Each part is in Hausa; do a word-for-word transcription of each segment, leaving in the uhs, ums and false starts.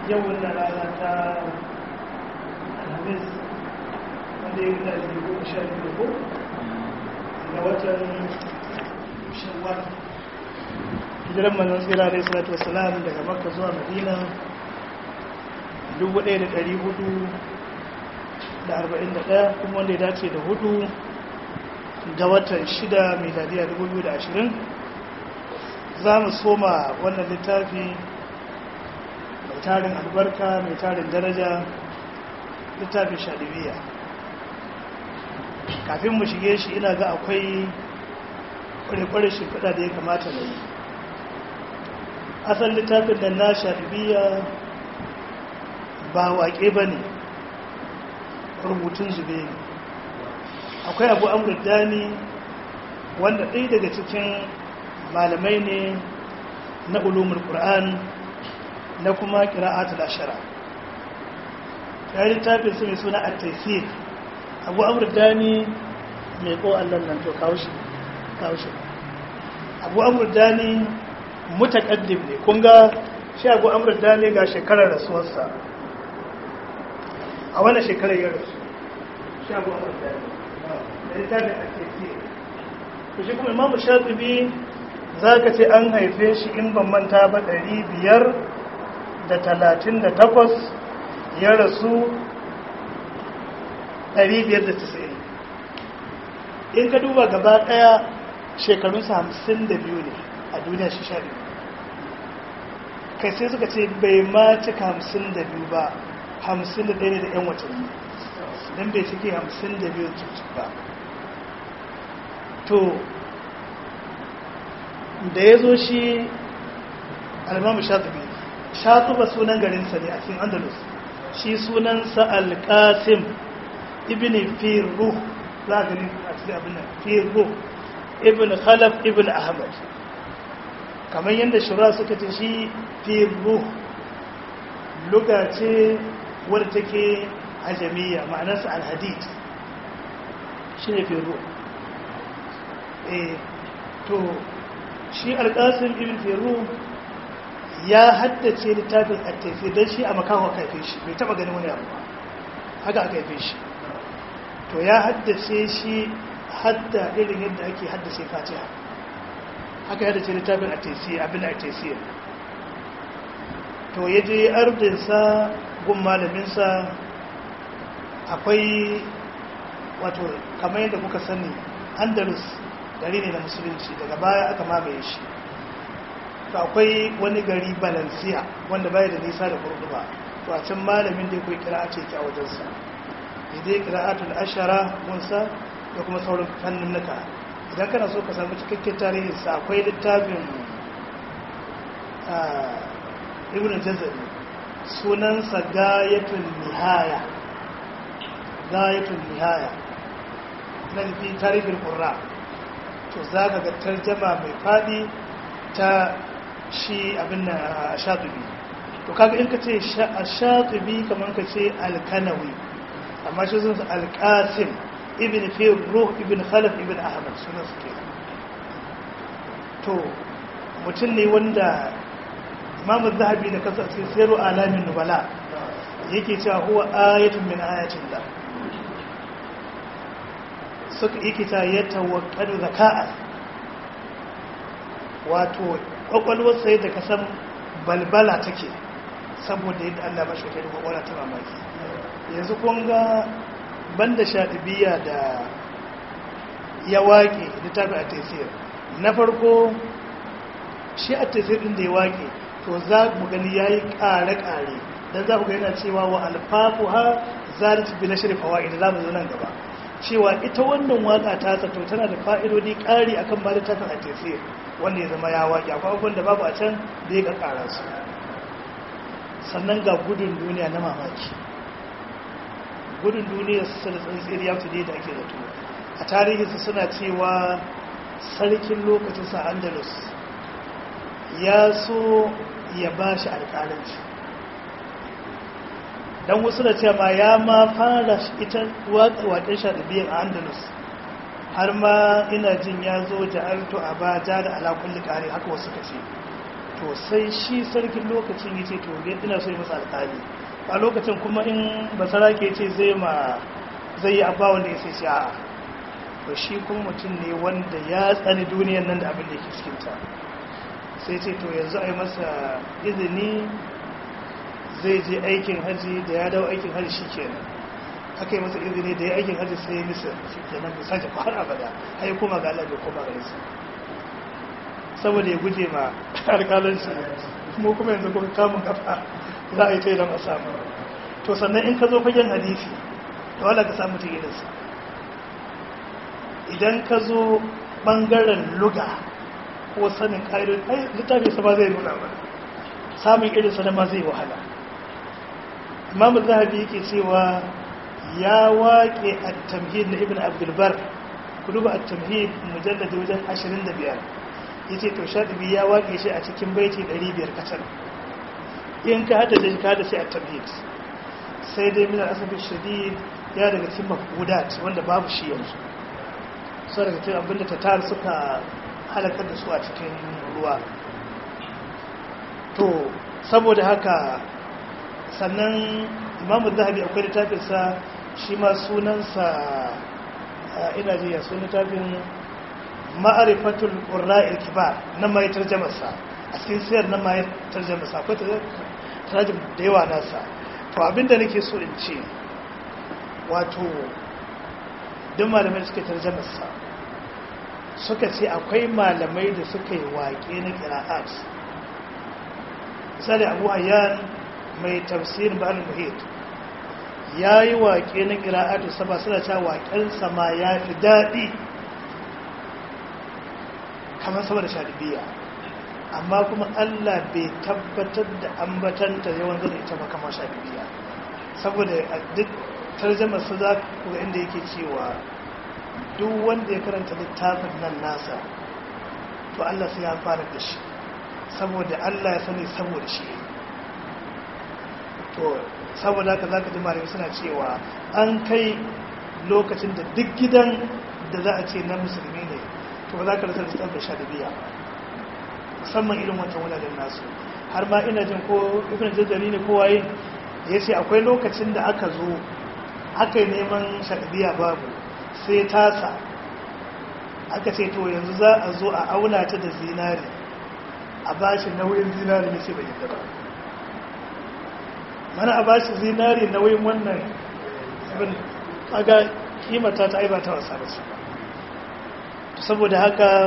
yau wannan rana ta alhamis wanda ya gina da goma sha biyu ko ga watan shawwal hijiran manzon tsira alaihi salatu wassalam daga makka zuwa madina dubu ɗaya da ɗari hudu da arba'in da ɗaya kuma wanda ya dace da hudu ga watan shida miladiya dubu biyu da ashirin za mu soma wannan littafi mai tarin albarka mai tarin daraja littafin shadibiya. Kafin mu shige shi ina ga akwai kwarekware shimfiɗa da ya kamata na yi. Asal littafin da na shadibiya ba waƙe ba ne, rubutun zube ne. Akwai abu amurdani wanda ɗaya daga cikin malamai ne na ulumul Qur'an na kuma qira'atul ashara. Ya littafin su mai suna at-taysir. Abu amurdani mai ko Allah nan to kawo shi kawo shi. Abu amurdani mutaqaddim ne. Kun ga shi Abu amurdani ga shekarar rasuwarsa. A wannan shekarar ya rasu. Shi Abu amurdani. Da littafin at-taysir. To shi kuma Imam Shatibi za ka ce an haife shi in ban manta ba ɗari biyar da talatin da takwas ya rasu ɗari biyar da tasa'in. In ka duba gaba ɗaya shekarunsa hamsin da biyu ne a duniya shi sha biyu. Kai sai suka ce bai ma cika hamsin da biyu ba, hamsin da ɗaya ne da ‘yan watanni don bai cike hamsin da biyu cikin ba. To da ya zo shi al'imamu shatubi shatuba sunan garinsa ne a cikin andalus, shi sunansa alƙasim ibn firru, za a gani a cikin abin nan firru ibn khalaf ibn ahmad, kamar yadda shura suka ce shi firru luga ce wadda take ajamiya, ma'anarsa alhadid shi ne firru. eh to shi alƙasim ibn firu ya haddace littafin at-taysir dan shi a makaho aka haife shi bai taba ganin wani abu haka aka haife shi, to ya haddace shi hadda irin yadda ake haddace fatiha, haka ya haddace littafin at-taysir abin at-taysir. To yaje ardin sa gun malamin sa akwai wato kamar yadda kuka sani Andalus gari ne na musulunci, daga baya aka mamaye shi. To akwai wani gari Valencia wanda baya da nisa da Cordoba, to a can malamin da yake kira a ce ki a wajensa idai qira'atul ashara munsa da kuma sauran fannin naka. Idan kana so ka samu cikakken tarihin sa akwai littafin Ibn Jazari sunan sa Gayatul Nihaya Gayatul Nihaya na tarihin Qurra. To za ka ga tarjama mai faɗi ta shi abin na shatubi. To kaga in ka ce shatubi kamar ka ce alkanawi, amma shi sun alƙasim ibn firruh ibn khalaf ibn ahmad suna suke. To mutum ne wanda imamu zahabi da kasa ce sayarwa alamin nubala yake cewa huwa ayatun min ayatin da suka ikita ya tawakkadu zaka'a, wato kwakwalwar sai da kasan balbala take saboda yadda Allah ba shi kai kwakwalwa ta mamaki. Yanzu kun ga banda shadibiya da ya waƙe littafin at-taysir, na farko shi at-taysir din da ya waƙe to za mu gani yayi ƙare-ƙare dan za ku ga yana cewa wa alfafuha zalat bi nashr fawaid, za mu zo nan gaba cewa ita wannan waka ta zato tana da fa'idodi ƙari akan ba littafin at-taysir wanda ya zama ya waƙi, akwai abubuwan da babu a can da ya ƙaƙara su. Sannan ga gudun duniya na mamaki, gudun duniya su da tsantsir ya fi da ake zato. A tarihinsu suna cewa sarkin lokacinsa Andalus ya so ya ba shi alƙalanci, don wasu da cewa ya ma fara ita waƙen shadibiyyar a Andalus, har ma ina jin ya zo ja'altu a ba ja da alakulli ƙari, haka wasu ka ce to sai shi sarkin lokacin ya ce to ina so yi masa alƙali a lokacin kuma in basara ke ce zai ma zai yi abba wanda ya sai shi a'a to shi kuma mutum ne wanda ya tsani duniyan nan da abin da yake cikinta sai ce to yanzu a yi masa izini zai je aikin haji da ya dawo aikin haji shi kenan aka yi masa izini da ya aikin haji sai ya nisa shi kenan bai sake har abada har yi koma ga Allah bai koma ga nisa saboda ya guje ma alƙalanci mu kuma yanzu kuma kamun kafa za a yi ta idan a samu to sannan in ka zo fagen hadisi to wala ka samu ta irinsa idan ka zo ɓangaren luga ko sanin ƙa'idun ai littafi sa ba zai nuna ba samun irinsa na ma zai wahala imamu zahabi yake cewa ya waƙe at-tamhid na ibn abdulbar ku duba at-tamhid mujalladi wajen ashirin da biyar ya ce to shaɗibi ya waƙe shi a cikin baiti ɗari biyar kacal in ka hada da shi ka hada sai at-tamhid sai dai minar asabin shadid ya daga cikin mafudat wanda babu shi yanzu sau daga cikin abinda ta tar suka halakar da su a cikin ruwa to saboda haka sannan imamu zahabi akwai littafinsa shi ma sunansa ina jiya sun littafin ma'arifatul ƙurra'il kibar na mai tarjamarsa a cikin siyar na mai tarjamarsa akwai tarjim da yawa nasa to abinda nake so in ce wato duk malamai suke tarjamarsa suka ce akwai malamai da suka yi waƙe na ƙira'at misali abu hayyan mai tafsirin ba'al muhit ya yi waƙe na ƙira'atu saba suna cewa waƙensa ma ya fi daɗi kamar sama da shaɗibiya amma kuma Allah bai tabbatar da ambatanta yawan zai ita ba kamar shaɗibiya saboda a duk tarjamar su za ku ga inda yake cewa duk wanda ya karanta littafin nan nasa to Allah sai ya fara da shi saboda Allah ya sani saboda shi to saboda haka za ka ji malami suna cewa an kai lokacin da duk gidan da za a ce na musulmi ne to ba za ka rasa littafin shaɗibiya musamman irin wancan wuladen nasu har ma ina jin ko ibn jaddari ne kowa yin ya ce akwai lokacin da aka zo aka yi neman shaɗibiya babu sai tasa aka ce to yanzu za a zo a auna ta da zinari a bashi nauyin zinari ne sai bai yadda ba mana a bashi zinari nauyin wannan abin kaga kimata ta aibata wasa da su saboda haka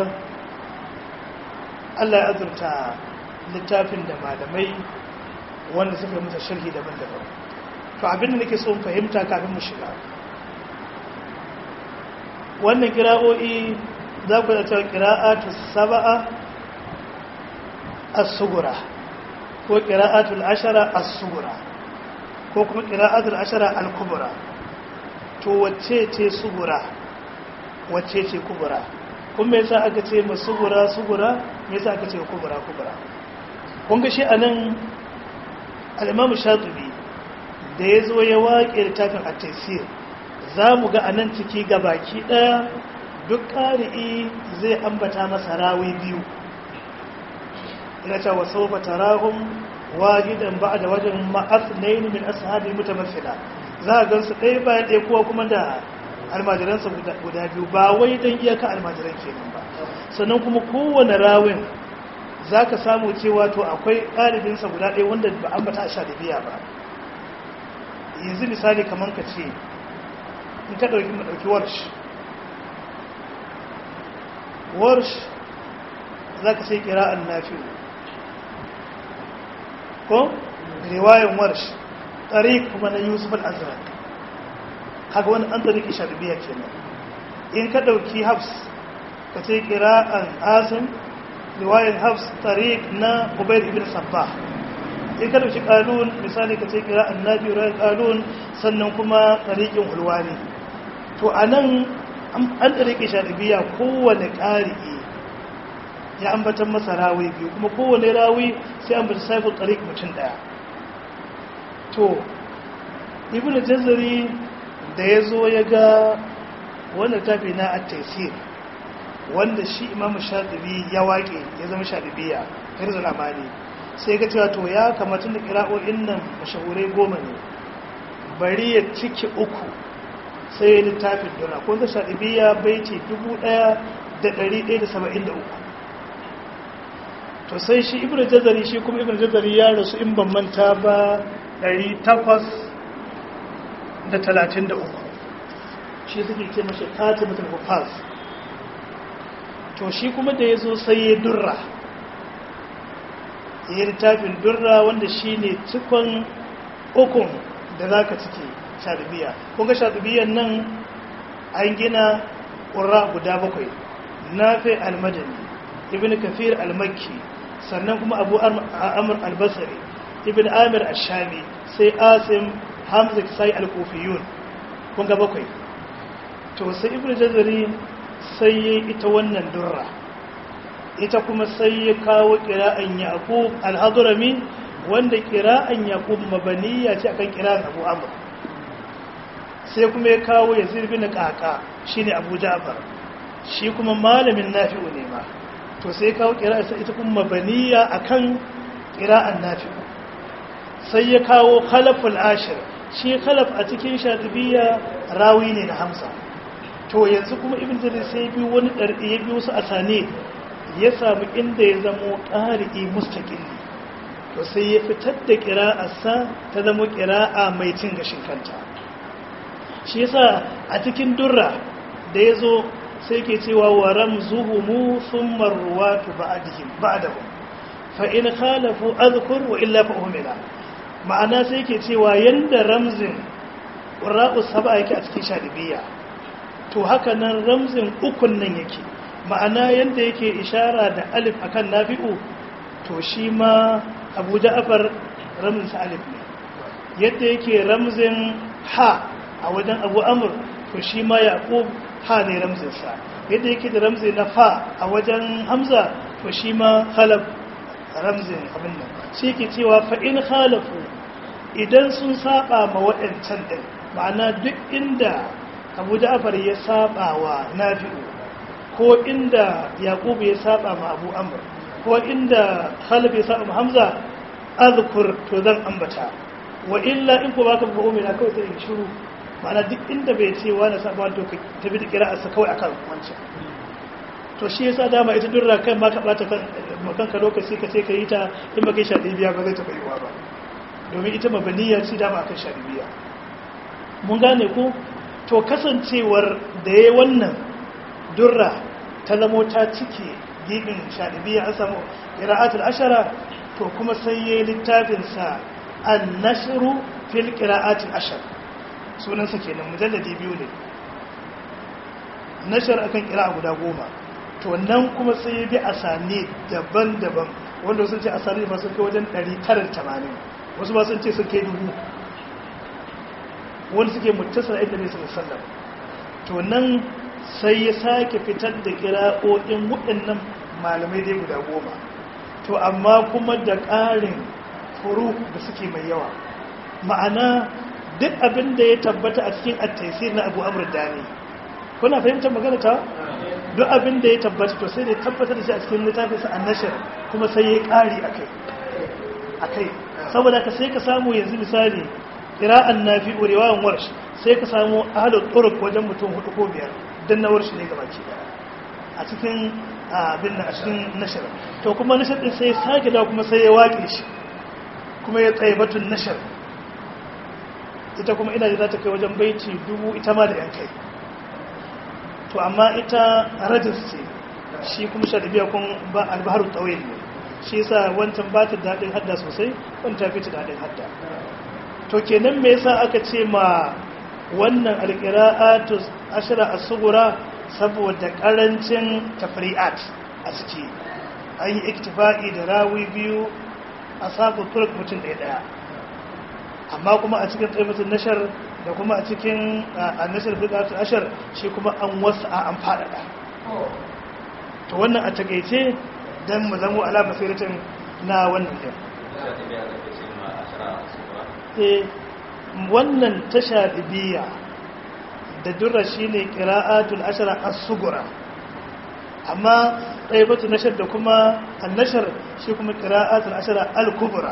Allah ya azurta littafin da malamai wanda suka musa sharhi daban-daban to abinda nake so fahimta kafin mu shiga wannan kira'o'i za ku da cewa kira'atu saba'a as-sugura ko kira'atul ashara as-sugura ko kuma kira'atul ashara al-kubra to wacce ce sugura wacce ce kubra kuma me yasa aka ce masugura sugura me yasa aka ce kubra kubra kun ga shi anan al-imam shatibi da yazo ya waƙe littafin at-tafsir zamu ga anan ciki gabaki daya duk qari'i zai ambata masa rawi biyu ina cewa sawfa tarahum wajidan ba'da wajhin ma'athnayn min ashabi mutamathila za a gansu ɗaya bayan ɗaya kowa kuma da almajiransa guda biyu ba wai don iyaka almajiran kenan ba sannan kuma kowane rawin za ka samu cewa to akwai ɗalibinsa guda ɗaya wanda ba an bata a sha da biya ba yanzu misali kamar ka ce in ka ɗauki ɗauki warsh warsh za ka sai kira'an nafi'u ko riwayan warsh tariq kuma na yusuf al-azraq kaga wani an tariki shafi'iyya kenan in ka dauki hafs ka ce qira'an asim riwayan hafs tariq na ubayd ibn sabbah in ka dauki qalun misali ka ce qira'an nabi riwayan qalun sannan kuma tariqin hulwani to anan an tariki shafi'iyya kowanne qari'i ya ambatan masa rawi biyu kuma kowanne rawi sai an bata saifin tariq mutum daya to ibn jazari da ya zo ya ga wannan tafi na at-taysir wanda shi imamu shatibi ya waƙe ya zama shatibiya hirzul amani sai ga cewa to ya kamata da kira'o'in nan mashahurai goma ne bari ya ciki uku sai ya littafin dona ko da shatibiya baiti dubu ɗaya da ɗari ɗaya da saba'in da uku to sai shi ibn jazari shi kuma ibn jazari ya rasu in ban manta ba ɗari takwas da talatin da uku shi suke ce mashi katibatul hufaz to shi kuma da ya zo sai ya durra ya yi littafin durra wanda shi ne cikon ukun da za ka cike shaɗubiya kunga shaɗubiyan nan an gina ƙura guda bakwai nafi almadani ibn kafir almakki sannan kuma abu amur albasari ibn amir ashami sai asim hamza sai alkufiyun kunga bakwai to sai ibn jazari sai ya ita wannan durra ita kuma sai ya kawo kira'an yaqub al-hadrami wanda kira'an yaqub mabaniya ce akan kira'an abu amr sai kuma ya kawo yazid bin qaqa shine abu ja'far shi kuma malamin nafi'u ne ma to sai ya kawo kira'an sai ita kuma mabaniya akan kira'an nafi'u sai ya kawo khalaful ashir shi khalaf a cikin shatibiya rawi ne na hamsa to yanzu kuma ibn jarir sai bi wani ɗarɗi ya bi wasu asane ya samu inda ya zamo ƙari'i mustaƙilli to sai ya fitar da ƙira'arsa ta zama ƙira'a mai cin gashin kanta shi yasa a cikin durra da ya zo sai ke cewa wa ramzuhumu thumma ruwatu ba'dihim ba'dahum fa in khalafu azkur wa illa fa uhmila ma'ana sai ke cewa yanda ramzin qurra'u sab'a yake a cikin shadibiyya to haka nan ramzin ukun nan yake ma'ana yanda yake ishara da alif akan nafi'u to shi ma abu ja'far ramzin sa alif ne yadda yake ramzin ha a wajen abu amr to shi ma yaqub ha ne ramzin sa yadda yake da ramzi na fa a wajen hamza to shi ma khalaf ramzin abin nan shi ke cewa fa in khalafu idan sun saba ma waɗancan din ma'ana duk inda abu ja'far ya saba wa nafi'u ko inda yaqub ya saba ma abu amr ko inda khalaf ya saba ma hamza azkur to zan ambata wa illa in ko baka ba umina kawai sai in shiru ma'ana duk inda bai ce wani saba to ka tabi da qira'arsa kawai akan wancan to shi yasa dama ita durra kai ma ka bata kanka lokaci ka ce ka yi ta in ba kai shadibiya ba zai ta baiwa ba domin ita mabaniya ce dama akan shadibiya mun gane ko to kasancewar da ya wannan durra ta zamo ta cike gibin shadibiya an samu qira'atul ashara to kuma sai yayi littafin sa an-nashru fil qira'atil ashar sunan sa kenan mujalladi biyu ne nashar akan qira'a guda goma to nan kuma sai ya bi asani daban-daban wanda sun ce asani ba sun kai wajen ɗari tara da tamanin wasu ba sun ce sun kai dubu wanda suke muttasar inda ne sallallahu alaihi to nan sai ya sake fitar da kira'o'in waɗannan malamai dai guda goma to amma kuma da ƙarin furu da suke mai yawa ma'ana duk abin da ya tabbata a cikin at-taysir na Abu Amr Dani kuna fahimtar magana ta duk abin da ya tabbata to sai da ya tabbatar da shi a cikin littafin sa an-nashr kuma sai ya ƙari akai akai saboda ka sai ka samu yanzu misali qira'an nafi'u riwayan warsh sai ka samu ahlul turuq wajen mutum hudu ko biyar dan na warsh ne gabaki daya a cikin abin nan a cikin nashr to kuma nashr din sai sake da kuma sai ya waƙe shi kuma ya tsaye batun nashr ita kuma ina da za ta kai wajen baiti dubu ita ma da yan kai to amma ita rajis ce shi kuma shadibiya kun ba al-bahr tawil ne shi yasa wancan ba ta dadin hadda sosai wanda ta fi ta dadin hadda to kenan me yasa aka ce ma wannan alqira'atu ashra as-sughra saboda karancin tafri'at a ciki an yi iktifa'i da rawi biyu asabu turk mutum ɗaya ɗaya amma kuma a cikin tsaimatun nashar da kuma a cikin annashar fiqatul ashar shi kuma an wasu an faɗaɗa to wannan a takeice dan mu zamo ala basiratin na wannan din eh wannan tasha dibiya da durra shine qira'atul ashara as-sughra amma ɗaibatu nashar da kuma annashar shi kuma qira'atul ashara al-kubra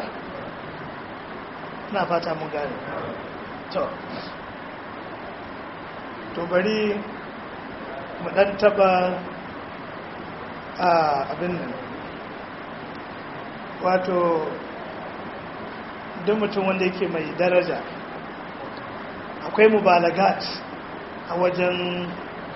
na fata mun gane to to bari mu dan taba a abin nan wato duk mutum wanda yake mai daraja akwai mubalagat a wajen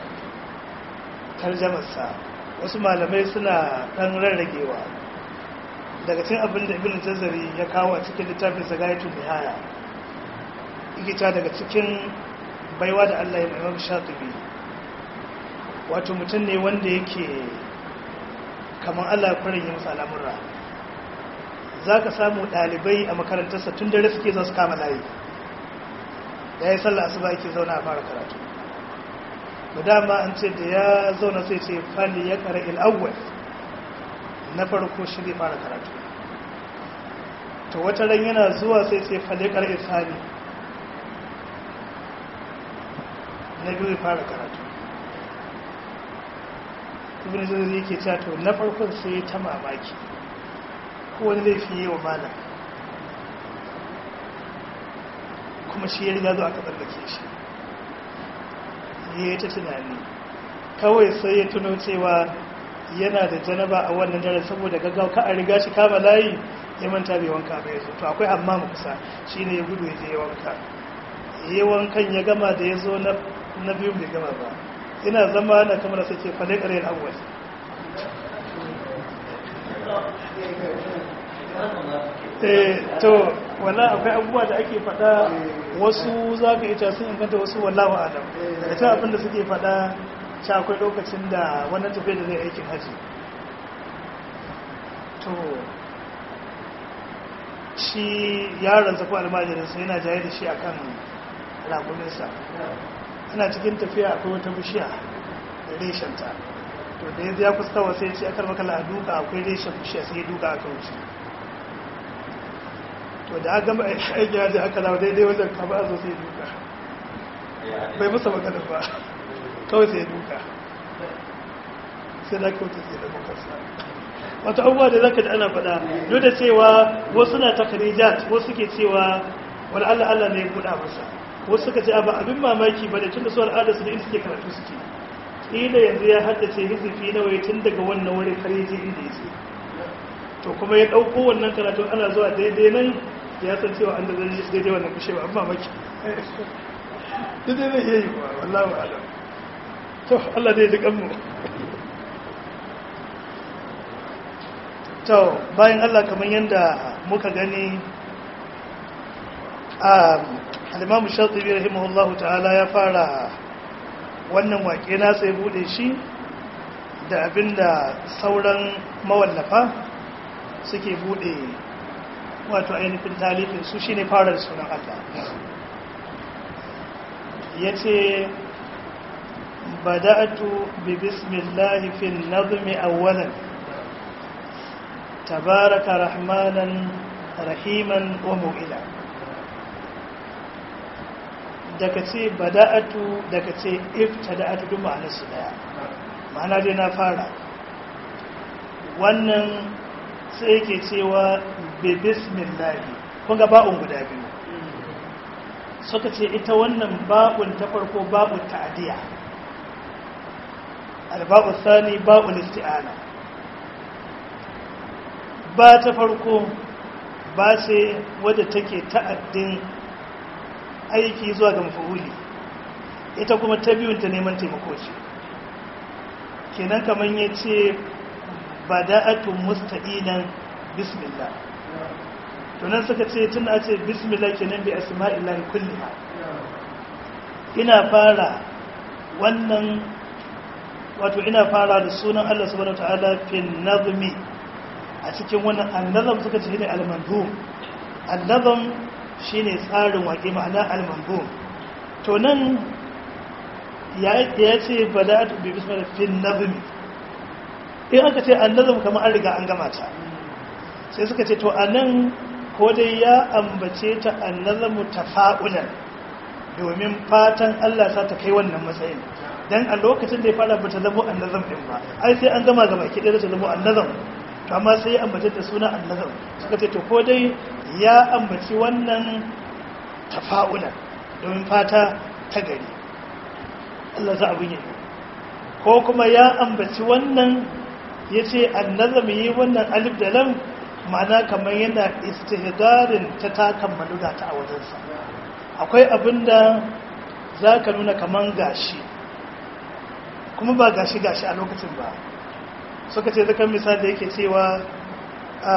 tarjamarsa wasu malamai suna ɗan rarragewa daga cikin abin da ibn jazari ya kawo a cikin littafin zagayatun nihaya ikita daga cikin baiwa da Allah ya imam shatibi wato mutum ne wanda yake kamar Allah ya kwarin yi masa al'amurra za ka samu ɗalibai a makarantarsa tun dare suke za su kama layi ya yi sallah asuba yake zauna a fara karatu da dama an ce da ya zauna sai ce fali ya kara il'awwal na farko shi zai fara karatu to wata ran yana zuwa sai ce fali ya kara isani na biyu zai fara karatu ibn jazari yake cewa to na farkon sai ta mamaki ko wani laifi yi wa malam kuma shi ya riga zo aka tsallake shi ya yi ta tunani kawai sai ya tuno cewa yana da janaba a wannan daren saboda gaggawa ka a riga shi kama layi ya manta bai wanka bai zo to akwai amma mu kusa shi ne ya gudu ya je ya wanka ya wankan ya gama da ya zo na biyu bai gama ba ina zama na kamar sai ce fale ƙarar awwal to wala akwai abubuwa da ake fada wasu za ka ita sun inganta wasu wallahu alam da ta abinda suke fada ta akwai lokacin da wannan tafiya da zai aikin haji to shi yaron zafi almajirinsa yana jaye da shi akan raguninsa ana cikin tafiya akwai wata bishiya da reshenta to da yanzu ya fuskawa sai ce akar makala a duka akwai reshen bishiya sai duka aka wuce to da aka gama aiki ya je aka dawo daidai wajen kama a zo sai duka bai musa magana ba kawai sai duka sai na kauta sai da makarsa wata abubuwa da zaka da ana faɗa duk da cewa wasu na takarijat wasu ke cewa wani allah allah ne ya buɗa masa wasu suka ce ba abin mamaki ba da tun da su al'adar su da inda suke karatu suke ƙila yanzu ya haddace hizifi na waye tun daga wannan wurin har yaje inda ya ce to kuma ya ɗauko wannan karatu ana zuwa daidai nan ya san cewa an da zai yi daidai wannan kushe ba amma maki daidai zai iya yi wa wallahu alam to Allah zai ji kanmu to bayan Allah kamar yadda muka gani a al-Imam Shatibi rahimahullahu ta'ala ya fara wannan waƙe na sai bude shi da abinda sauran mawallafa suke bude wato ainihin talifin su shine fara da sunan Allah yace bada'tu bi bismillahi fi an-nazmi awwalan tabaraka rahmanan rahiman wa mu'ila daga ce bada'atu daga ce ibtada'atu duk ma'anar su daya ma'ana dai na fara wannan sai yake cewa bi bismillah kun ga ba'un guda biyu suka ce ita wannan ba'un ta farko ba'un ta'diya al-ba'u thani ba'ul isti'ana ba ta farko ba ce wadda take ta'addin aiki zuwa ga mafa'uli ita kuma ta biyun ta neman taimako ce kenan kaman yace bada'atu musta'inan bismillah to nan suka ce tun a ce bismillah kenan bi asma'illahi kulliha ina fara wannan wato ina fara da sunan Allah subhanahu wataala fi nazmi a cikin wannan annazam suka ce ne al-manzum annazam shine tsarin waƙe ma'ana al-manzum to nan ya ce bada'atu bi bismillah fi nazmi in aka ce annazam kamar an riga an gama ta sai suka ce to anan ko dai ya ambace ta annazamu tafa'ulan domin fatan Allah sa ta kai wannan matsayin dan a lokacin da ya fara bata zama annazam din ba ai sai an gama gaba ki da ta zama annazam to amma sai ya ambace da suna annazam suka ce to ko dai ya ambaci wannan tafa'ulan don fata ta gari Allah za abin yi ko kuma ya ambaci wannan yace annazam yi wannan alif da lam ma'ana kamar yana istihdarin ta takan maluga ta a wajensa akwai abinda zaka nuna kaman gashi kuma ba gashi gashi a lokacin ba suka ce zakan misali da yake cewa a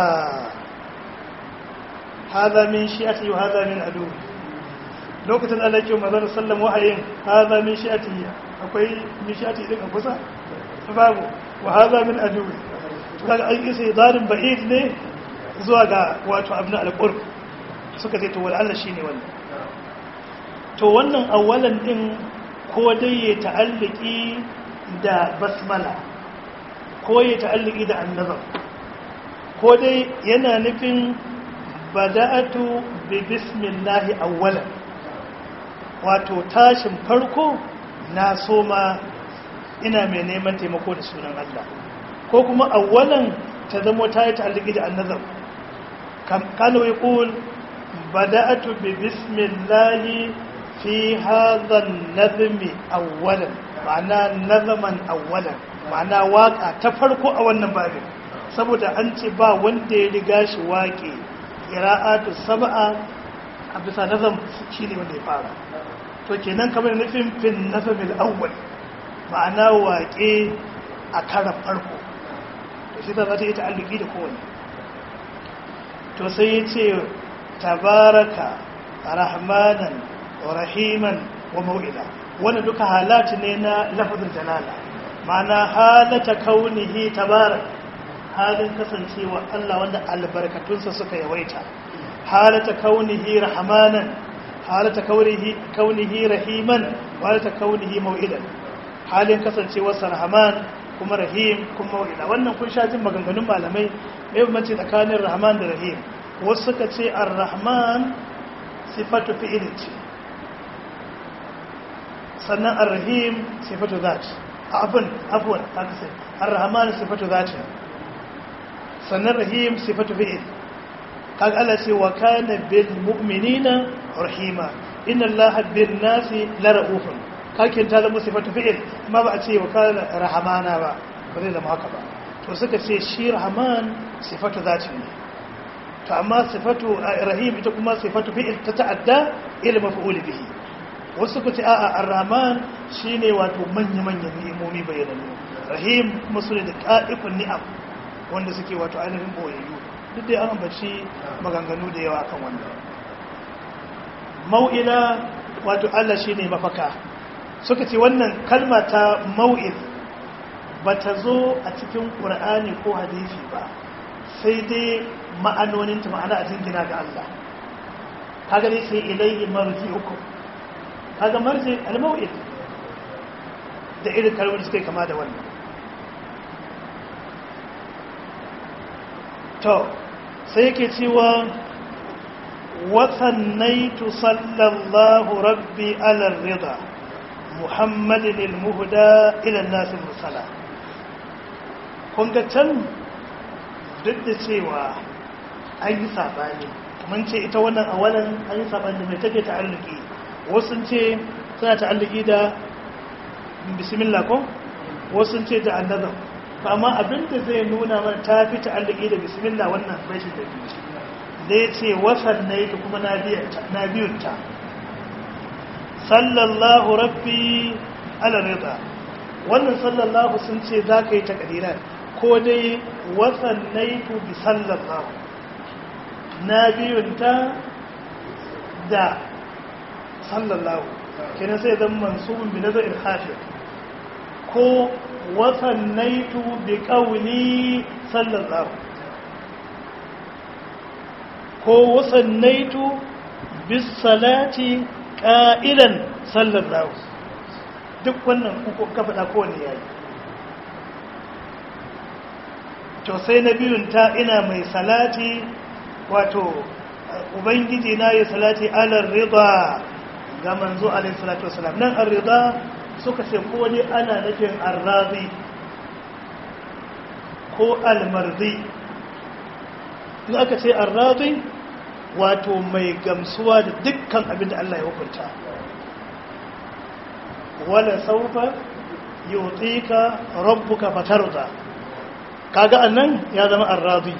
hada min shi'ati wa hada min adu lokacin Allah yake manzon sallam wahayin hada min shi'ati akwai min shi'ati din kusa babu wa hada min adu kaga ai sai darin ba'id ne zuwa ga wato abin al-qurb suka ce to wal Allah shine wannan to wannan awalan din ko dai ya ta'alliki da basmala ko ya ta'alliki da annazam ko dai yana nufin bada'atu bi bismillahi awwalan wato tashin farko na soma ina mai neman taimako da sunan Allah ko kuma awwalan ta zama ta yi ta'alliki da annazam kana yaqul bada'atu bi bismillahi fi hadha an-nazmi awwalan ma'ana nazaman awwalan ma'ana waka ta farko a wannan babin saboda an ce ba wanda ya riga shi waƙe qira'atu sab'a a bisa nazam shine wanda ya fara to kenan kamar nufin fil nazmil awwal ma'ana waƙe a karan farko to shi da zata yi ta'alluki da kowanne to sai ya ce tabaraka rahmanan rahiman wa mau'ila wannan duka halati ne na lafazin jalala ma'ana halata kaunihi tabarak halin kasancewa Allah wanda albarkatunsa suka yawaita halata kaunihi rahmanan halata kaunihi kaunihi rahiman halata kaunihi mau'ilan halin kasancewa rahman kuma rahim kuma mau'ila wannan kun sha jin maganganun malamai mai bambanci tsakanin rahman da rahim wasu suka ce ar-rahman sifatu fi'il ce sannan ar-rahim sifatu zat afwan afwan haka sai ar-rahman sifatu zat sannan rahim sifatu fi'il kaga Allah ce wa kana bil mu'minina rahima inna allaha bin nasi la ra'ufun kakin ta zama sifatu fi'il amma ba a ce wa kana rahmana ba ba zai zama haka ba to suka ce shi rahman sifatu zat ne to amma sifatu rahim ita kuma sifatu fi'il ta ta'adda ila maf'ul bihi wasu ku ce a'a ar-rahman shine wato manya-manyan ni'imomi bayanannu rahim kuma sune da qa'ifun ni'am wanda suke wato ainihin boyayyu duk dai an ambaci maganganu da yawa kan wannan mau'ila wato Allah shine mafaka suka ce wannan kalma ta mau'id bata zo a cikin Qur'ani ko hadisi ba sai dai ma'anonin ta ma'ana a jingina ga Allah kaga dai sai ilayhi marji'ukum kaga marji al-maw'id da irin kalmar da suke kama da wannan to sai yake cewa wasannaitu sallallahu rabbi ala rida muhammadin al-muhda ila an-nas mursala kun ga can duk da cewa an yi sabani mun ce ita wannan awalan an yi sabani mai take ta'alluki wasu ce suna ta'alliki da bismillah ko wasu ce da annazam amma abinda zai nuna mana ta fi ta'alliki da bismillah wannan baitin da biyu da ya ce wasan na yi kuma na biyunta sallallahu rabbi ala rida wannan sallallahu sun ce za ka yi takadiran ko dai wasan na yi bi sallallahu na biyunta da sallallahu kenan sai zan mansubun bi nazar al-khafir ko wasannaitu bi qawli sallallahu ko wasannaitu bis salati qa'ilan sallallahu duk wannan uku ka faɗa ko ne yayi to sai nabiyun ta ina mai salati wato ubangiji na yi salati ala rida ga manzo alaihi salatu wasalam nan ar-rida suka ce ko ne ana nufin arrazi ko almarzi. in aka ce arrazi wato mai gamsuwa da dukkan abin da Allah ya hukunta. wala saufa yutika rabbuka fatarda, kaga annan ya zama arrazi.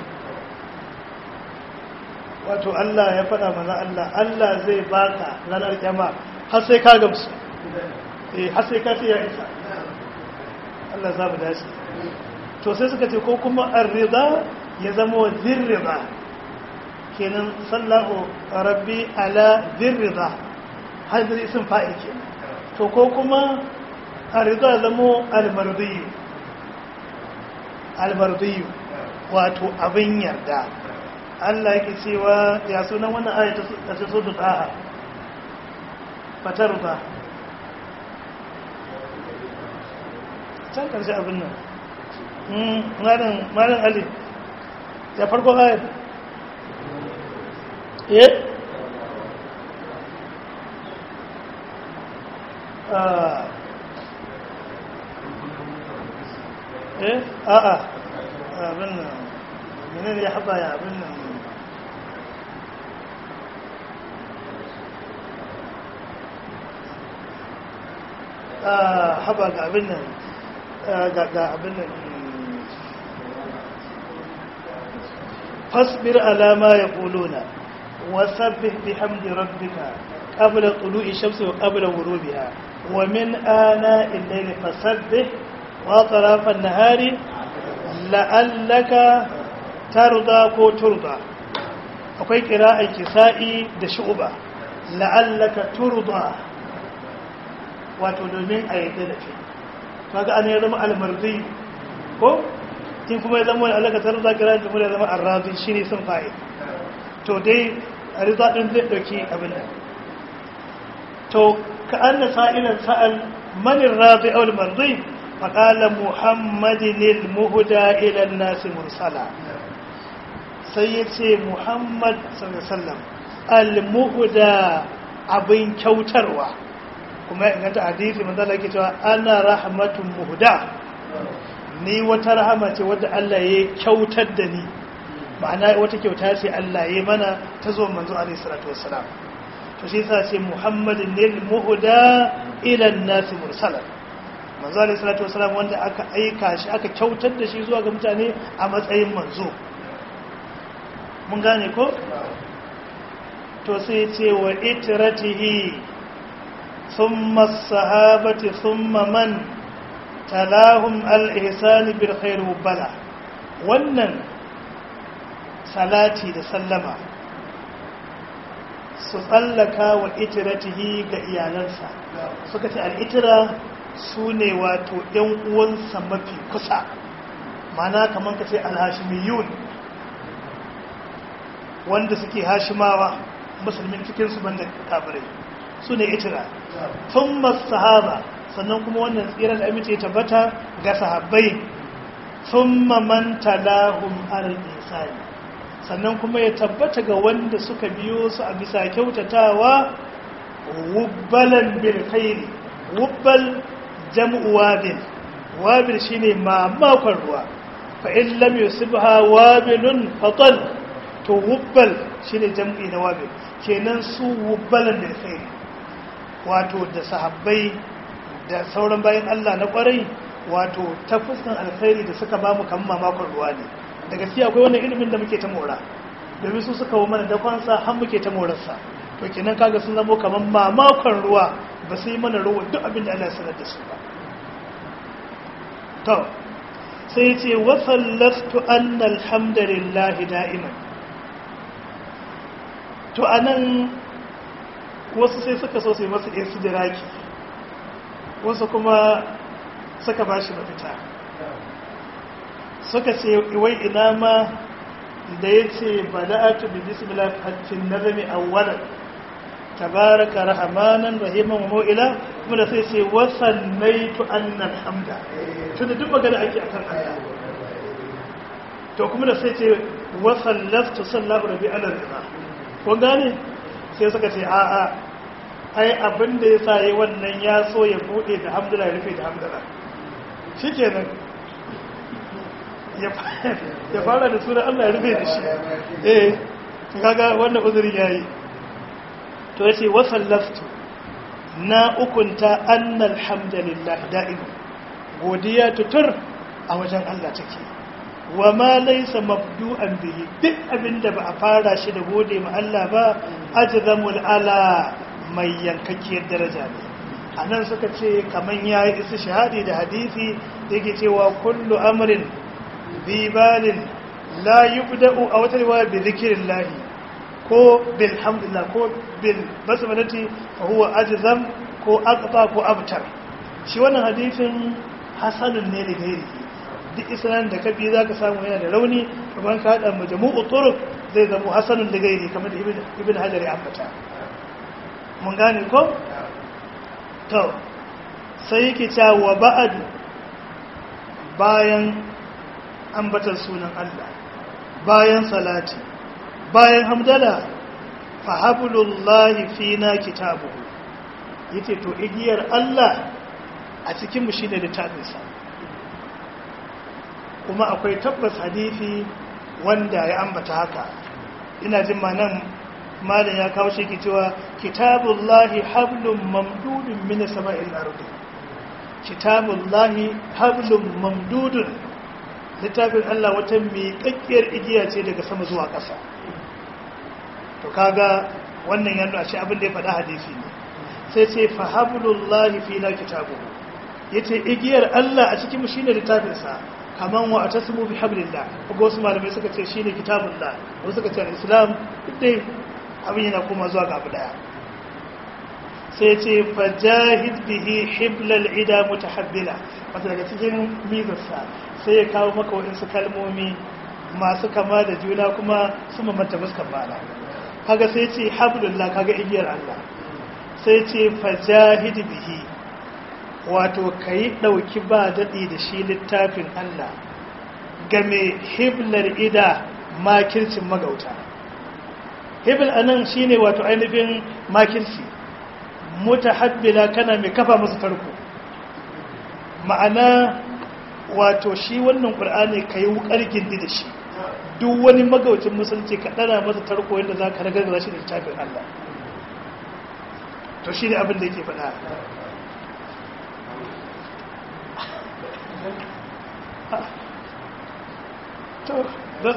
wato Allah ya faɗa mana Allah Allah zai baka ranar kiyama har sai ka gamsu, eh har sai ka ce ya isa. Allah za mu dace. to sai suka ce ko kuma ar-rida ya zama zirrida, kenan sallahu rabbi ala zirrida, har da isin fa'il kenan. to ko kuma ar-rida zama al-mardiyu, al-mardiyu wato abin yarda. Allah yake cewa ya sunan wannan ayatu ta so da ta'a fatarda can karshe abin nan malam malam ali ya farko ayat eh ah eh a a abin nan menene ya haba ya abin nan ah haba ga abin nan ga abin nan fasbir ala ma yaquluna wasabbih bihamdi rabbika qabla tulu'i shamsi wa qabla ghurubiha wa min ana al-layli fasabbih wa atraf an-nahari la'allaka tarda ko turda. akwai qira'an kisa'i da shu'ba la'allaka turda, wato domin ayyade da shi kaga an ya zama al-mardi ko in kuma ya zama Allah ka tarza kira da ya zama ar-razi shine sun fa'il. to dai riza din zai dauki abin nan. to ka anna sa'ilan sa'al man ar-razi aw al-mardi fa qala muhammadin al-muhda ila an-nas mursala, sai yace muhammad sallallahu alaihi wasallam al-muhda abin kyautarwa. kuma ya inganta hadisi manzo Allah yake cewa ana rahmatun muhda, ni wata rahama ce wadda Allah ya kyautar da ni, ma'ana wata kyauta ce Allah ya mana ta zo manzo alaihi salatu wassalam. to shi yasa ce muhammadin lil muhda ila an-nas mursala, manzo alaihi salatu wassalam wanda aka aika shi aka kyautar da shi zuwa ga mutane a matsayin manzo. mun gane ko? to sai ce wa itratihi thumma as-sahabati thumma man talahum al-ihsan bil khair bala. wannan salati da sallama su tsallaka wa itiratihi ga iyalansa. suka ce al-itira sune wato ɗan uwansa mafi kusa, mana kaman ka ce al-hashimiyun wanda suke hashimawa musulmin cikin su banda kafirai sune itira. thumma sahaba, sannan kuma wannan tsirar da amince tabbata ga sahabbai. thumma man talahum al-ihsan, sannan kuma ya tabbata ga wanda suka biyo su a bisa kyautatawa. wubbalan bil khairi, wubbal jam'u wabil, wabil shine mamakon ruwa. fa in lam yusibha wabilun fatal, to wubbal shine jam'i na wabil, kenan su wubbalan bil khairi, wato da sahabbai da sauran bayan Allah na kwarai, wato ta fuskan alkhairi da suka bamu kan mamakon ruwa ne. da gaskiya akwai wannan ilimin da muke ta mora, domin su suka wa mana dafansa har muke ta morarsa. to kenan kaga sun zamo kaman mamakon ruwa, ba su yi mana ruwa duk abin da Allah ya sanar da su ba. to sai ya ce wa sallastu anna alhamdulillahi da'iman. to anan wasu sai suka so su yi masa istidraki, wasu kuma suka ba shi mafita. suka ce wai ina ma da ya ce bada'atu bi bismillah hatin nazami awwalan tabaraka rahmanan rahiman wa mu'ila, kuma da sai ce wa sannaitu anna alhamda, tunda duk magana ake akan Allah. to kuma da sai ce wa sallaftu sallahu rabbi ala rida, ko gane sai suka ce a'a ai abin da ya sa yi wannan ya so ya bude da hamdala ya rufe da hamdala shi kenan ya fara da suna Allah ya rufe da shi eh kaga wannan uzurin yayi to yace wa sallaftu na ukunta annal hamdalillah da'im godiya tutur a wajen Allah take wa ma laysa mabdu'an bihi duk abinda ba a fara shi da gode ma Allah ba ajzamul ala mai yankakkiyar daraja ne anan suka ce kaman yayi isa shahadi da hadisi yake cewa kullu amrin bi balin la yubda'u aw tarwa bi dhikrillah ko bil hamdulillah ko bil basmalati fa huwa ajzam ko aqta ko abtar shi wannan hadisin hasanun ne da gairi duk isnan da kabi zaka samu yana da rauni kuma ka hada majmu'u turuq zai zama hasanun da gairi kamar da ibn ibn hajar ya ambata mun gane ko to sai yake cewa ba'ad bayan ambatar sunan Allah bayan salati bayan hamdala fa hablullahi fina kitabuhu yace to igiyar Allah a cikin mu shine littafinsa kuma akwai tabbas hadisi wanda ya ambata haka ina jin manan malam ya kawo shi cewa kitabullahi hablum mamdudun min sama'il ardi kitabullahi hablum mamdudun littafin Allah wata miƙaƙƙiyar igiya ce daga sama zuwa ƙasa to kaga wannan yana a ce abin da ya faɗa hadisi ne sai ce fa hablullahi fi la kitabuhu yace igiyar Allah a cikin mu shine littafin sa kaman wa atasmu bi hablillah ko wasu malamai suka ce shine kitabullah wasu suka ce islam dai abin yana kuma zuwa ga abu daya sai ce fajahid bihi hiblal ida mutahabbila wato daga cikin mizarsa sai ya kawo maka waɗansu kalmomi masu kama da juna kuma su mamanta fuskan ma'ana kaga sai ce hablullah kaga igiyar Allah sai ce fajahid bihi wato kai dauki ba dadi da shi littafin Allah game hiblar ida makircin magauta hibl anan shine wato ainihin makirci mutahabbila kana mai kafa musu tarko ma'ana wato shi wannan qur'ani kai wukar gindi da shi duk wani magaucin musulunci ka dana masa tarko yadda zaka ragargaza shi da littafin Allah to shi ne abin da yake faɗa to da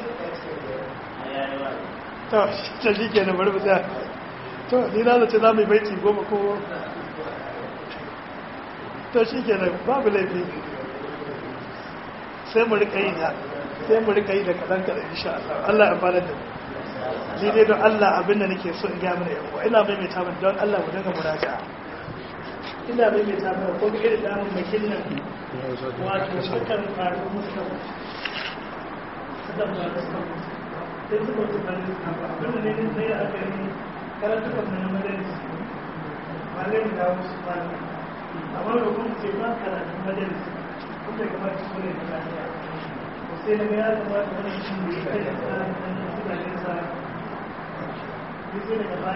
to shi shi ke na bari buta to ni na zace za mu yi baiti goma ko to shi ke na babu laifi sai mu rika yi da sai mu rika yi da kaɗan-kaɗan insha Allah Allah ya fara da mu ni dai don Allah abin da nake so in ga mana yawa ina mai mai tamun don Allah mu dinga muraja'a ina mai mai tamun ko ga irin damun makin nan wato sukan faru musu sadan ba da su sai su mutu ba da abin da ne sai aka yi karatu kan nan majalis malai mu dawo su ba amma da kuma ce ba karatu majalis kuma da kamar su ne da lafiya sai daga ya kamata wani shi ne ya kai da tsarin da su da nesa